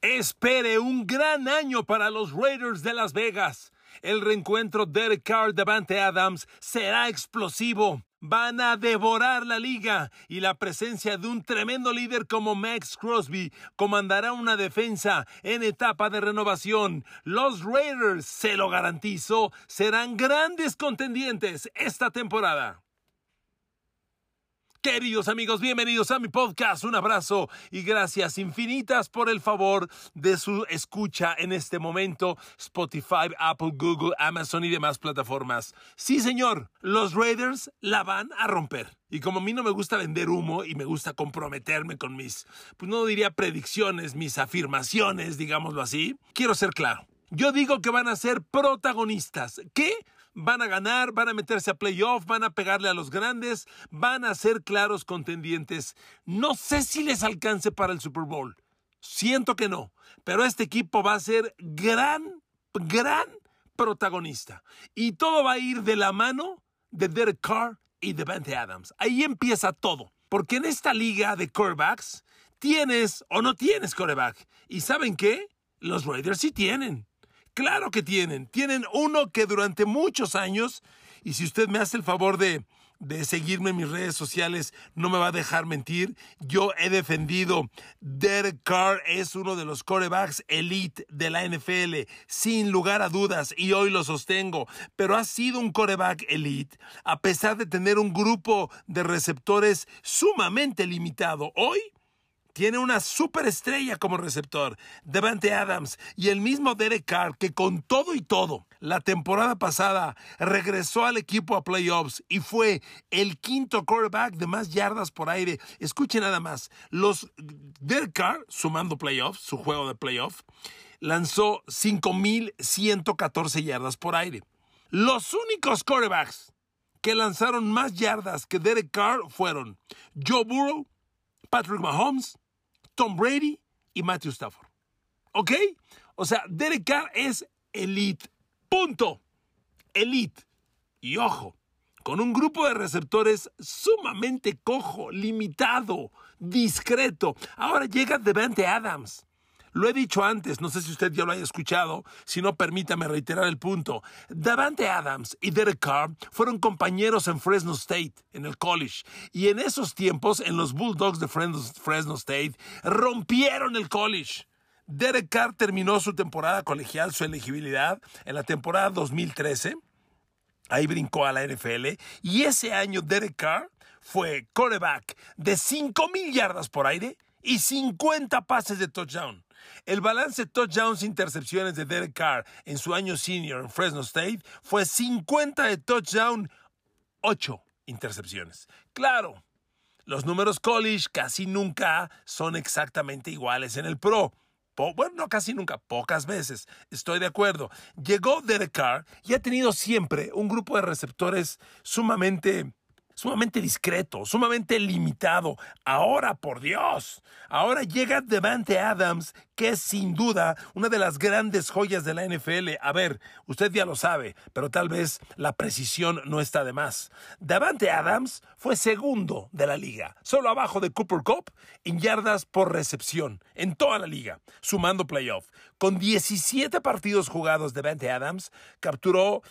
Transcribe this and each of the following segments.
Espere un gran año para los Raiders de Las Vegas. El reencuentro Derek Carr-Davante Adams será explosivo. Van a devorar la liga y la presencia de un tremendo líder como Maxx Crosby comandará una defensa en etapa de renovación. Los Raiders, se lo garantizo, serán grandes contendientes esta temporada. Queridos amigos, bienvenidos a mi podcast. Un abrazo y gracias infinitas por el favor de su escucha en este momento. Spotify, Apple, Google, Amazon y demás plataformas. Sí, señor, los Raiders la van a romper. Y como a mí no me gusta vender humo y me gusta comprometerme con mis, pues no diría predicciones, mis afirmaciones, digámoslo así, quiero ser claro. Yo digo que van a ser protagonistas. ¿Qué? Van a ganar, van a meterse a playoff, van a pegarle a los grandes, van a ser claros contendientes. No sé si les alcance para el Super Bowl. Siento que no. Pero este equipo va a ser gran protagonista. Y todo va a ir de la mano de Derek Carr y Davante Adams. Ahí empieza todo. Porque en esta liga de quarterbacks, tienes o no tienes quarterback. ¿Y saben qué? Los Raiders sí tienen. Claro que tienen. Tienen uno que durante muchos años, y si usted me hace el favor de seguirme en mis redes sociales, no me va a dejar mentir, yo he defendido Derek Carr es uno de los quarterbacks elite de la NFL, sin lugar a dudas, y hoy lo sostengo, pero ha sido un quarterback elite, a pesar de tener un grupo de receptores sumamente limitado. Hoy tiene una superestrella como receptor, Davante Adams, y el mismo Derek Carr, que con todo y todo, la temporada pasada regresó al equipo a playoffs y fue el quinto quarterback de más yardas por aire. Escuchen nada más, Derek Carr, sumando playoffs, su juego de playoff, lanzó 5,114 yardas por aire. Los únicos quarterbacks que lanzaron más yardas que Derek Carr fueron Joe Burrow, Patrick Mahomes, Tom Brady y Matthew Stafford. ¿Ok? O sea, Derek Carr es elite. Punto. Elite. Y ojo, con un grupo de receptores sumamente cojo, limitado, discreto. Ahora llega Davante Adams. Lo he dicho antes, no sé si usted ya lo haya escuchado, si no, permítame reiterar el punto. Davante Adams y Derek Carr fueron compañeros en Fresno State, en el college. Y en esos tiempos, en los Bulldogs de Fresno State, rompieron el college. Derek Carr terminó su temporada colegial, su elegibilidad, en la temporada 2013. Ahí brincó a la NFL. Y ese año Derek Carr fue quarterback de 5,000 yardas por aire y 50 pases de touchdown. El balance touchdowns-intercepciones de Derek Carr en su año senior en Fresno State fue 50 de touchdown, 8 intercepciones. Claro, los números college casi nunca son exactamente iguales en el pro. Bueno, no casi nunca, pocas veces, estoy de acuerdo. Llegó Derek Carr y ha tenido siempre un grupo de receptores sumamente discreto, sumamente limitado. Ahora, por Dios, ahora llega Davante Adams, que es sin duda una de las grandes joyas de la NFL. A ver, usted ya lo sabe, pero tal vez la precisión no está de más. Davante Adams fue segundo de la liga, solo abajo de Cooper Kupp en yardas por recepción, en toda la liga, sumando playoff. Con 17 partidos jugados, Davante Adams capturó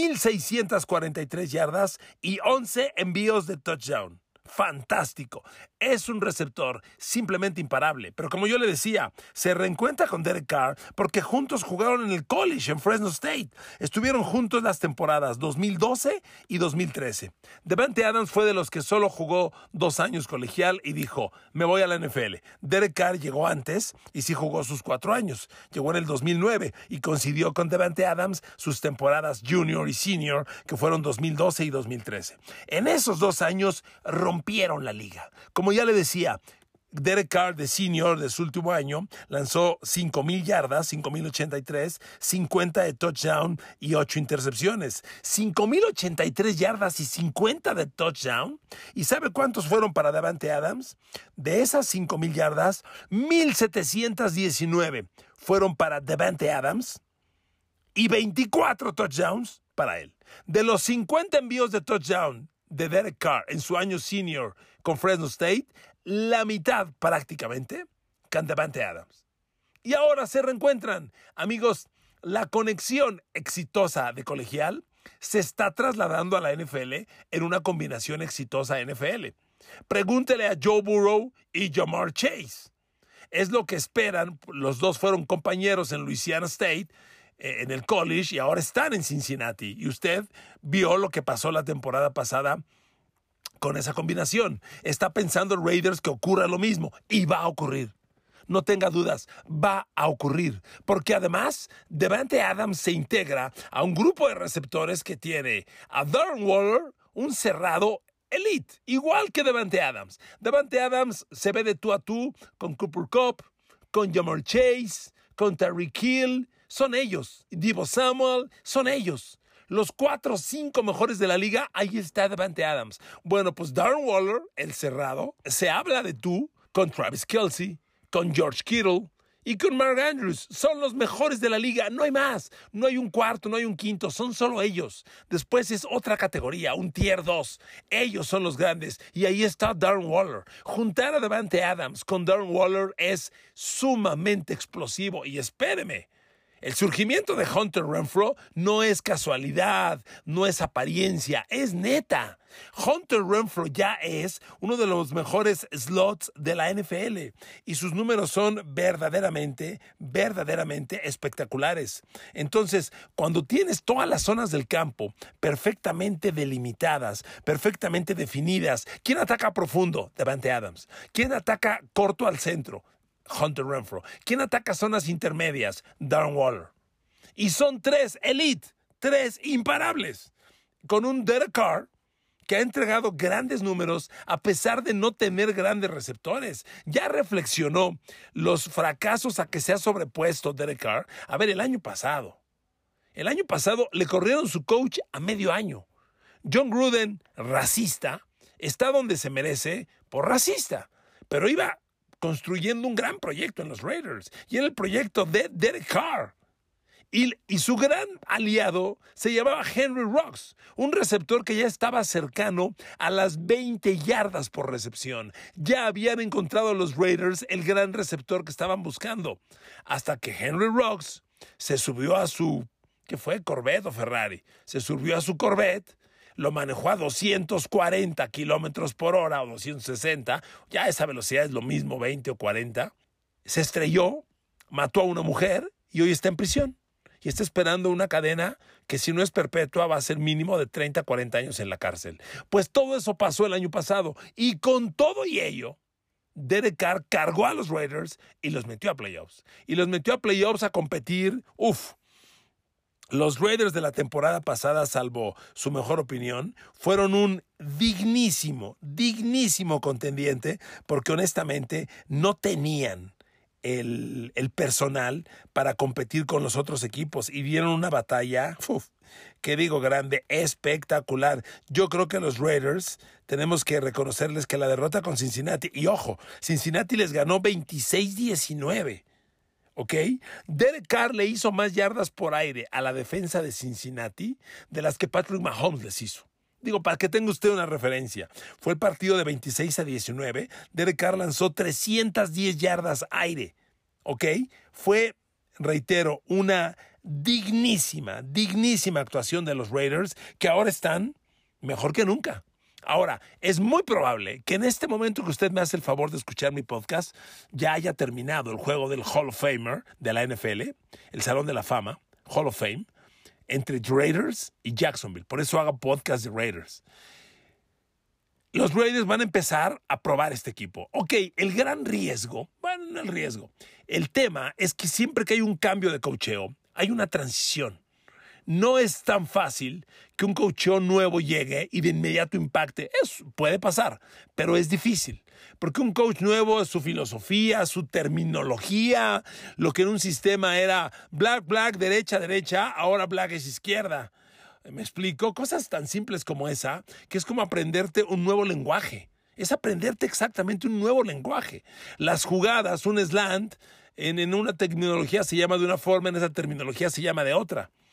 1,643 yardas y 11 envíos de touchdown. Fantástico. Es un receptor simplemente imparable. Pero como yo le decía, se reencuentra con Derek Carr porque juntos jugaron en el college, en Fresno State. Estuvieron juntos las temporadas 2012 y 2013. Davante Adams fue de los que solo jugó 2 años colegial y dijo, me voy a la NFL. Derek Carr llegó antes y sí jugó sus 4 años. Llegó en el 2009 y coincidió con Davante Adams sus temporadas junior y senior, que fueron 2012 y 2013. En esos 2 años rompieron la liga. Como ya le decía, Derek Carr de senior de su último año lanzó 5,000 yardas, 5,083, 50 de touchdown y 8 intercepciones. 5,083 yardas y 50 de touchdown. ¿Y sabe cuántos fueron para Davante Adams? De esas 5,000 yardas, 1,719 fueron para Davante Adams y 24 touchdowns para él. De los 50 envíos de touchdown de Derek Carr en su año senior con Fresno State, la mitad prácticamente con Davante Adams. y ahora se reencuentran. Amigos, la conexión exitosa de colegial se está trasladando a la NFL en una combinación exitosa NFL. Pregúntele a Joe Burrow y Ja'Marr Chase. Es lo que esperan. Los dos fueron compañeros en Louisiana State, en el college, y ahora están en Cincinnati. Y usted vio lo que pasó la temporada pasada con esa combinación. Está pensando Raiders que ocurra lo mismo, y va a ocurrir. No tenga dudas, va a ocurrir. Porque además, Davante Adams se integra a un grupo de receptores que tiene a Darren Waller, un cerrado elite, igual que Davante Adams. Davante Adams se ve de tú a tú con Cooper Kupp, con Ja'Marr Chase, con Tyreek Hill. Son ellos. Deebo Samuel, son ellos. Los 4 o 5 mejores de la liga, ahí está Davante Adams. Bueno, pues Darren Waller, el cerrado, se habla de tú con Travis Kelce, con George Kittle y con Mark Andrews. Son los mejores de la liga, no hay más. No hay un cuarto, no hay un quinto, son solo ellos. Después es otra categoría, un tier 2. Ellos son los grandes y ahí está Darren Waller. Juntar a Davante Adams con Darren Waller es sumamente explosivo y espéreme. El surgimiento de Hunter Renfrow no es casualidad, no es apariencia, es neta. Hunter Renfrow ya es uno de los mejores slots de la NFL y sus números son verdaderamente espectaculares. Entonces, cuando tienes todas las zonas del campo perfectamente delimitadas, perfectamente definidas, ¿quién ataca profundo? Davante Adams. ¿Quién ataca corto al centro? Hunter Renfrow. ¿Quién ataca zonas intermedias? Darren Waller. Y son 3 elite, 3 imparables, con un Derek Carr que ha entregado grandes números a pesar de no tener grandes receptores. Ya reflexionó los fracasos a que se ha sobrepuesto Derek Carr. A ver, el año pasado le corrieron su coach a medio año. John Gruden, racista, está donde se merece por racista, pero iba construyendo un gran proyecto en los Raiders y en el proyecto de Derek Carr. Y su gran aliado se llamaba Henry Ruggs, un receptor que ya estaba cercano a las 20 yardas por recepción. Ya habían encontrado los Raiders el gran receptor que estaban buscando, hasta que Henry Ruggs se subió a su, ¿qué fue? Corvette o Ferrari. Se subió a su Corvette, lo manejó a 240 kilómetros por hora o 260, ya esa velocidad es lo mismo, 20 o 40. Se estrelló, mató a una mujer y hoy está en prisión. Y está esperando una cadena que si no es perpetua va a ser mínimo de 30 a 40 años en la cárcel. Pues todo eso pasó el año pasado y con todo y ello, Derek Carr cargó a los Raiders y los metió a playoffs. Y los metió a playoffs a competir, Los Raiders de la temporada pasada, salvo su mejor opinión, fueron un dignísimo contendiente porque honestamente no tenían el personal para competir con los otros equipos y dieron una batalla, grande, espectacular. Yo creo que los Raiders tenemos que reconocerles que la derrota con Cincinnati, y ojo, Cincinnati les ganó 26-19. ¿Ok? Derek Carr le hizo más yardas por aire a la defensa de Cincinnati de las que Patrick Mahomes les hizo. Digo, para que tenga usted una referencia. Fue el partido de 26-19. Derek Carr lanzó 310 yardas aire. ¿Ok? Fue, reitero, una dignísima actuación de los Raiders que ahora están mejor que nunca. Ahora, es muy probable que en este momento que usted me hace el favor de escuchar mi podcast, ya haya terminado el juego del Hall of Famer de la NFL, el Salón de la Fama, Hall of Fame, entre Raiders y Jacksonville. Por eso hago podcast de Raiders. Los Raiders van a empezar a probar este equipo. Ok, el gran riesgo, bueno, no el riesgo, el tema es que siempre que hay un cambio de coacheo, hay una transición. No es tan fácil que un coacheo nuevo llegue y de inmediato impacte. Eso puede pasar, pero es difícil. Porque un coach nuevo es su filosofía, su terminología, lo que en un sistema era black, derecha, ahora black es izquierda. ¿Me explico? Cosas tan simples como esa, que es como aprenderte un nuevo lenguaje. Es aprenderte exactamente un nuevo lenguaje. Las jugadas, un slant, en una terminología se llama de una forma, en esa terminología se llama de otra.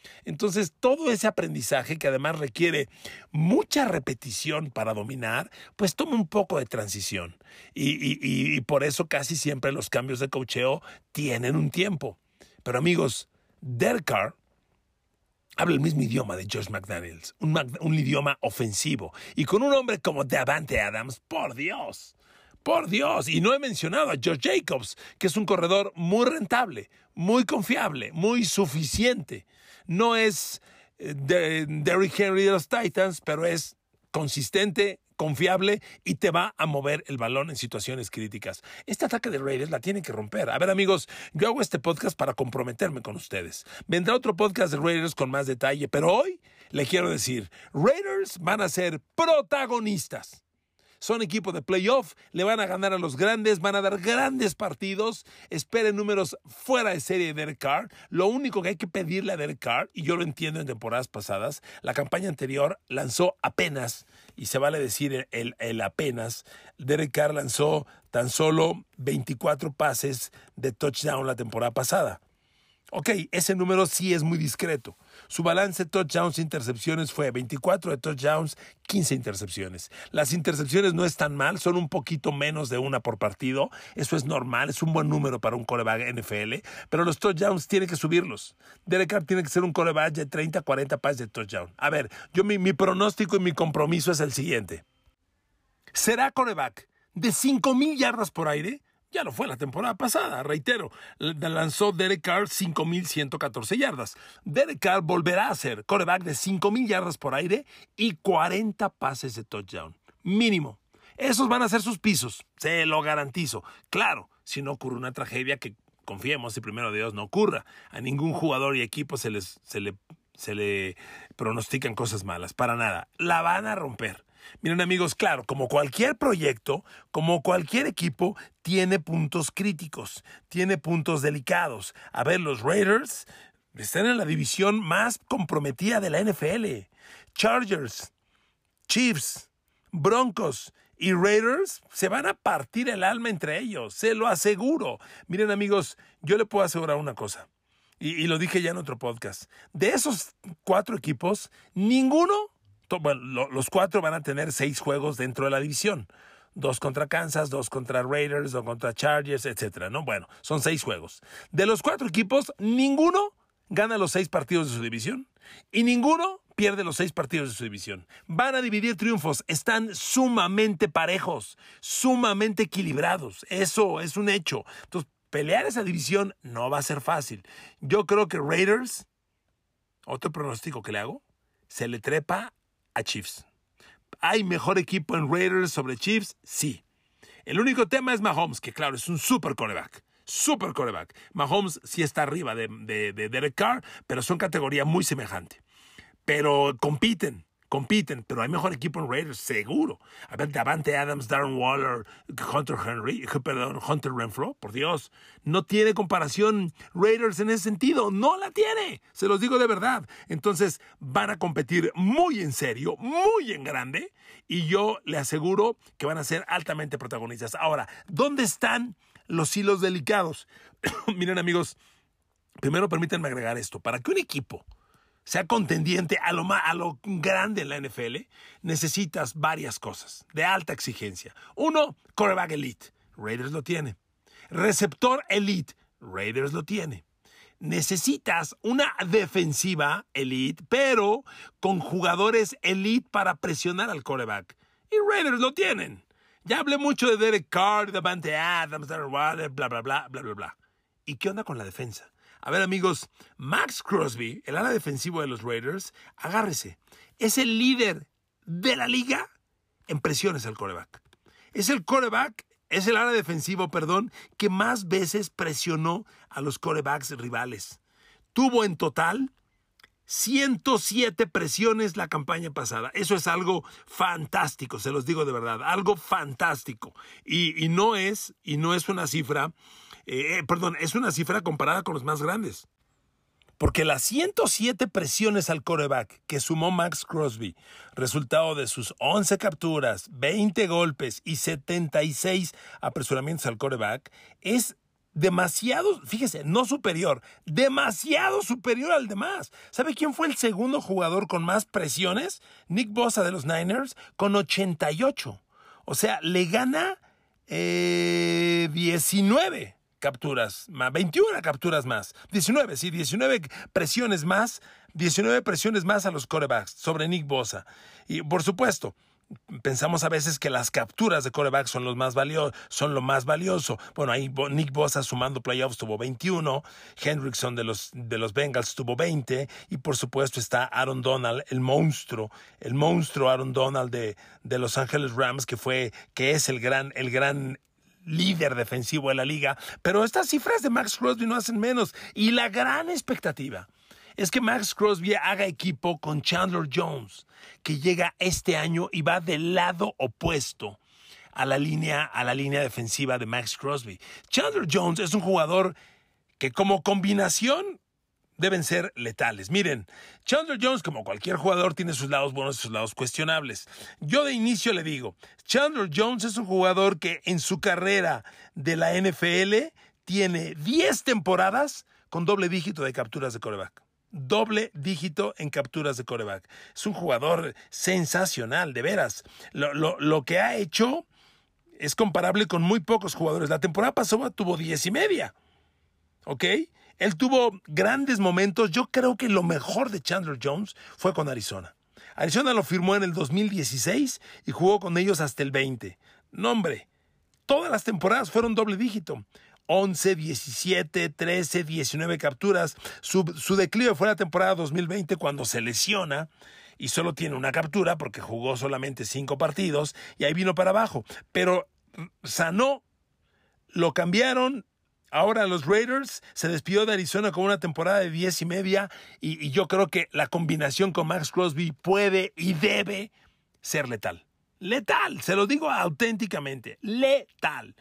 Entonces, todo ese aprendizaje, que además requiere mucha repetición para dominar, pues toma un poco de transición. Y por eso casi siempre los cambios de coacheo tienen un tiempo. Pero amigos, Derek Carr habla el mismo idioma de Josh McDaniels, un idioma ofensivo. Y con un hombre como Davante Adams, por Dios. Por Dios, y no he mencionado a Josh Jacobs, que es un corredor muy rentable, muy confiable, muy suficiente. No es Derrick Henry de los Titans, pero es consistente, confiable y te va a mover el balón en situaciones críticas. Este ataque de Raiders la tienen que romper. A ver, amigos, yo hago este podcast para comprometerme con ustedes. Vendrá otro podcast de Raiders con más detalle, pero hoy le quiero decir, Raiders van a ser protagonistas. Son equipo de playoff, le van a ganar a los grandes, van a dar grandes partidos. Esperen números fuera de serie de Derek Carr. Lo único que hay que pedirle a Derek Carr, y yo lo entiendo en temporadas pasadas, la campaña anterior lanzó apenas, y se vale decir el apenas, Derek Carr lanzó tan solo 24 pases de touchdown la temporada pasada. Ok, ese número sí es muy discreto. Su balance de touchdowns e intercepciones fue 24 de touchdowns, 15 intercepciones. Las intercepciones no están mal, son un poquito menos de una por partido. Eso es normal, es un buen número para un quarterback NFL. Pero los touchdowns tienen que subirlos. Derek Carr tiene que ser un quarterback de 30, 40 pases de touchdown. A ver, mi pronóstico y mi compromiso es el siguiente. ¿Será quarterback de 5,000 yardas por aire? Ya lo fue la temporada pasada, reitero. Lanzó Derek Carr 5,114 yardas. Derek Carr volverá a ser quarterback de 5,000 yardas por aire y 40 pases de touchdown. Mínimo. Esos van a ser sus pisos, se lo garantizo. Claro, si no ocurre una tragedia, que confiemos y primero Dios no ocurra. A ningún jugador y equipo se le pronostican cosas malas, para nada. La van a romper. Miren, amigos, claro, como cualquier proyecto, como cualquier equipo, tiene puntos críticos, tiene puntos delicados. A ver, los Raiders están en la división más comprometida de la NFL. Chargers, Chiefs, Broncos y Raiders se van a partir el alma entre ellos, se lo aseguro. Miren, amigos, yo le puedo asegurar una cosa, y lo dije ya en otro podcast. De esos 4 equipos, ninguno... Bueno, los 4 van a tener 6 juegos dentro de la división. 2 contra Kansas, 2 contra Raiders, 2 contra Chargers, etcétera, ¿no? Bueno, son 6 juegos. De los 4 equipos, ninguno gana los 6 partidos de su división y ninguno pierde los 6 partidos de su división. Van a dividir triunfos. Están sumamente parejos, sumamente equilibrados. Eso es un hecho. Entonces, pelear esa división no va a ser fácil. Yo creo que Raiders, otro pronóstico que le hago, se le trepa a Chiefs. ¿Hay mejor equipo en Raiders sobre Chiefs? Sí. El único tema es Mahomes, que claro, es un super quarterback. Super quarterback. Mahomes sí está arriba de Derek Carr, pero son categoría muy semejante. Pero compiten, pero hay mejor equipo en Raiders, seguro. A ver, Davante Adams, Darren Waller, Hunter Renfrow, por Dios. No tiene comparación Raiders en ese sentido, no la tiene, se los digo de verdad. Entonces van a competir muy en serio, muy en grande, y yo le aseguro que van a ser altamente protagonistas. Ahora, ¿dónde están los hilos delicados? Miren, amigos, primero permítanme agregar esto. Para que un equipo sea contendiente a lo grande en la NFL, necesitas varias cosas de alta exigencia. 1, quarterback elite. Raiders lo tiene. Receptor elite. Raiders lo tiene. Necesitas una defensiva elite, pero con jugadores elite para presionar al quarterback. Y Raiders lo tienen. Ya hablé mucho de Derek Carr, Davante Adams, Darren Waller, bla, bla, bla, bla, bla, bla. ¿Y qué onda con la defensa? A ver, amigos, Max Crosby, el ala defensivo de los Raiders, agárrese. Es el líder de la liga en presiones al quarterback. Es el ala defensivo, que más veces presionó a los quarterbacks rivales. Tuvo en total 107 presiones la campaña pasada. Eso es algo fantástico, se los digo de verdad, algo fantástico. Y no es una cifra, es una cifra comparada con los más grandes. Porque las 107 presiones al quarterback que sumó Max Crosby, resultado de sus 11 capturas, 20 golpes y 76 apresuramientos al quarterback, es demasiado, fíjese, no superior, demasiado superior al demás. ¿Sabe quién fue el segundo jugador con más presiones? Nick Bosa de los Niners, con 88. O sea, le gana 19 capturas más, 21 capturas más. 19 presiones más, 19 presiones más a los quarterbacks sobre Nick Bosa. Y por supuesto, pensamos a veces que las capturas de quarterback son lo más valioso. Bueno, ahí Nick Bosa sumando playoffs tuvo 21, Hendrickson de los Bengals tuvo 20 y por supuesto está Aaron Donald, el monstruo Aaron Donald de Los Ángeles Rams que es el gran líder defensivo de la liga. Pero estas cifras de Max Crosby no hacen menos y la gran expectativa es que Max Crosby haga equipo con Chandler Jones, que llega este año y va del lado opuesto a la línea defensiva de Max Crosby. Chandler Jones es un jugador que como combinación deben ser letales. Miren, Chandler Jones, como cualquier jugador, tiene sus lados buenos y sus lados cuestionables. Yo de inicio le digo, Chandler Jones es un jugador que en su carrera de la NFL tiene 10 temporadas con doble dígito de capturas de quarterback. Doble dígito en capturas de quarterback. Es un jugador sensacional, de veras. Lo que ha hecho es comparable con muy pocos jugadores. La temporada pasada tuvo 10.5. ¿Ok? Él tuvo grandes momentos. Yo creo que lo mejor de Chandler Jones fue con Arizona. Arizona lo firmó en el 2016 y jugó con ellos hasta el 20. No, hombre, todas las temporadas fueron doble dígito. 11, 17, 13, 19 capturas. Su declive fue la temporada 2020 cuando se lesiona y solo tiene una captura porque jugó solamente 5 partidos y ahí vino para abajo. Pero sanó, lo cambiaron. Ahora los Raiders se despidió de Arizona con una temporada de 10.5 y yo creo que la combinación con Max Crosby puede y debe ser letal. Letal, se lo digo auténticamente, letal.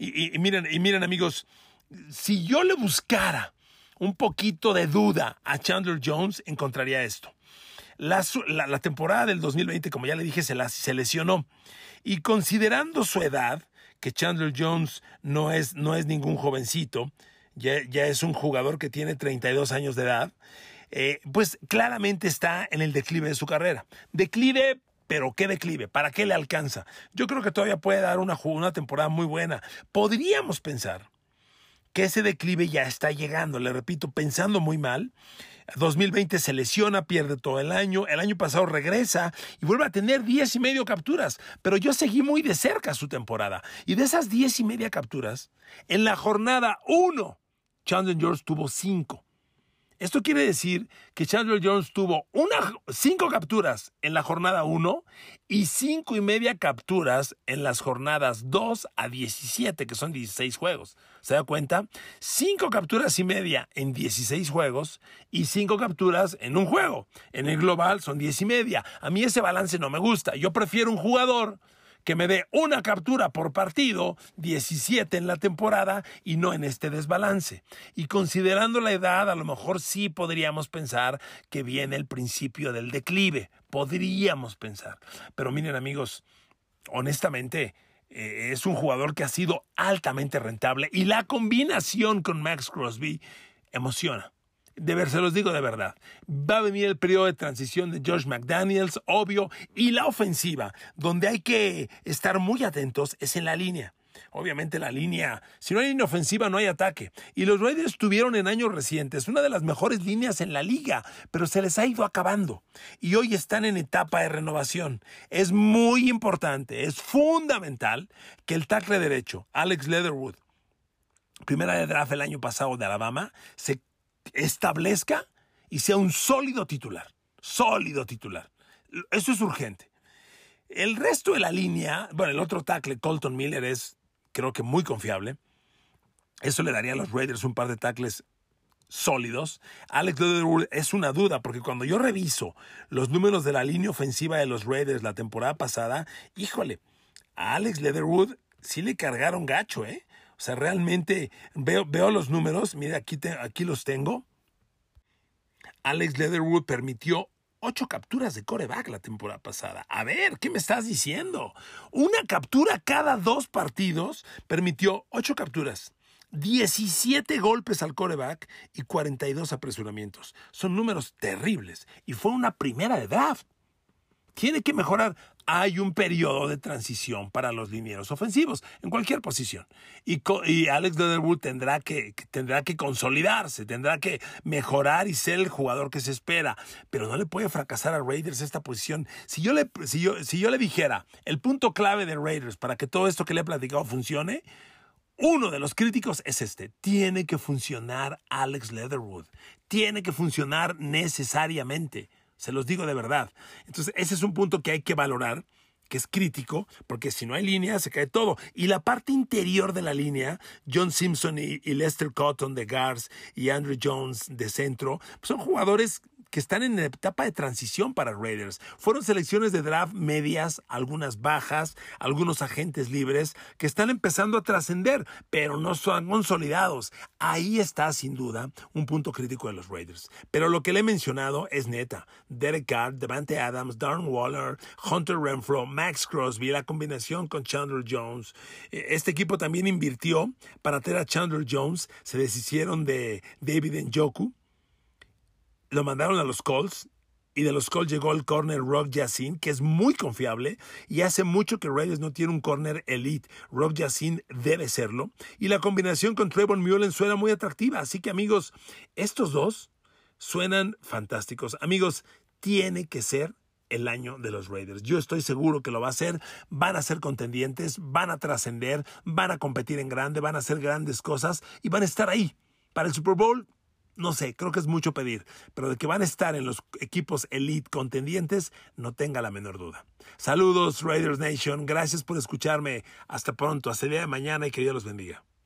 Y miren amigos, si yo le buscara un poquito de duda a Chandler Jones, encontraría esto. La temporada del 2020, como ya le dije, se lesionó. Y considerando su edad, que Chandler Jones no es ningún jovencito, ya es un jugador que tiene 32 años de edad, pues claramente está en el declive de su carrera. Declive. Pero ¿qué declive? ¿Para qué le alcanza? Yo creo que todavía puede dar una temporada muy buena. Podríamos pensar que ese declive ya está llegando. Le repito, pensando muy mal. 2020 se lesiona, pierde todo el año. El año pasado regresa y vuelve a tener 10.5 capturas. Pero yo seguí muy de cerca su temporada. Y de esas 10.5 capturas, en la jornada 1, Chandler Jones tuvo 5. Esto quiere decir que Chandler Jones tuvo 5 capturas en la jornada 1 y 5.5 capturas en las jornadas 2 a 17, que son 16 juegos. ¿Se da cuenta? 5 capturas y media en 16 juegos y 5 capturas en un juego. En el global son 10.5. A mí ese balance no me gusta. Yo prefiero un jugador que me dé una captura por partido, 17 en la temporada y no en este desbalance. Y considerando la edad, a lo mejor sí podríamos pensar que viene el principio del declive. Podríamos pensar. Pero miren amigos, honestamente, es un jugador que ha sido altamente rentable y la combinación con Max Crosby emociona. Se los digo de verdad. Va a venir el periodo de transición de Josh McDaniels, obvio, y la ofensiva, donde hay que estar muy atentos, es en la línea. Obviamente la línea, si no hay línea ofensiva no hay ataque. Y los Raiders tuvieron en años recientes una de las mejores líneas en la liga, pero se les ha ido acabando. Y hoy están en etapa de renovación. Es muy importante, es fundamental que el tackle derecho, Alex Leatherwood, primera de draft el año pasado de Alabama, se establezca y sea un sólido titular. Sólido titular. Eso es urgente. El resto de la línea, bueno, el otro tackle, Colton Miller, es creo que muy confiable. Eso le daría a los Raiders un par de tackles sólidos. Alex Leatherwood es una duda, porque cuando yo reviso los números de la línea ofensiva de los Raiders la temporada pasada, híjole, a Alex Leatherwood sí le cargaron gacho, ¿eh? O sea, realmente veo los números. Mira, aquí los tengo. Alex Leatherwood permitió 8 capturas de quarterback la temporada pasada. A ver, ¿qué me estás diciendo? Una captura cada 2 partidos permitió 8 capturas. 17 golpes al quarterback y 42 apresuramientos. Son números terribles. Y fue una primera de draft. Tiene que mejorar. Hay un periodo de transición para los linieros ofensivos en cualquier posición. Y Alex Leatherwood tendrá que consolidarse, tendrá que mejorar y ser el jugador que se espera. Pero no le puede fracasar a Raiders esta posición. Si yo le dijera el punto clave de Raiders para que todo esto que le he platicado funcione, uno de los críticos es este. Tiene que funcionar Alex Leatherwood. Tiene que funcionar necesariamente. Se los digo de verdad. Entonces, ese es un punto que hay que valorar, que es crítico, porque si no hay línea, se cae todo. Y la parte interior de la línea, John Simpson y Lester Cotton de guards y Andrew Jones de centro, son jugadores que están en etapa de transición para Raiders. Fueron selecciones de draft medias, algunas bajas, algunos agentes libres que están empezando a trascender, pero no son consolidados. Ahí está, sin duda, un punto crítico de los Raiders. Pero lo que le he mencionado es neta. Derek Carr, Davante Adams, Darren Waller, Hunter Renfrow, Max Crosby, la combinación con Chandler Jones. Este equipo también invirtió para traer a Chandler Jones. Se deshicieron de David Njoku. Lo mandaron a los Colts y de los Colts llegó el corner Rock Ya-Sin, que es muy confiable y hace mucho que Raiders no tiene un corner elite. Rock Ya-Sin debe serlo. Y la combinación con Trevor Mullen suena muy atractiva. Así que, amigos, estos dos suenan fantásticos. Amigos, tiene que ser el año de los Raiders. Yo estoy seguro que lo va a hacer. Van a ser contendientes, van a trascender, van a competir en grande, van a hacer grandes cosas y van a estar ahí para el Super Bowl. No sé, creo que es mucho pedir, pero de que van a estar en los equipos elite contendientes, no tenga la menor duda. Saludos, Raiders Nation. Gracias por escucharme. Hasta pronto, hasta el día de mañana y que Dios los bendiga.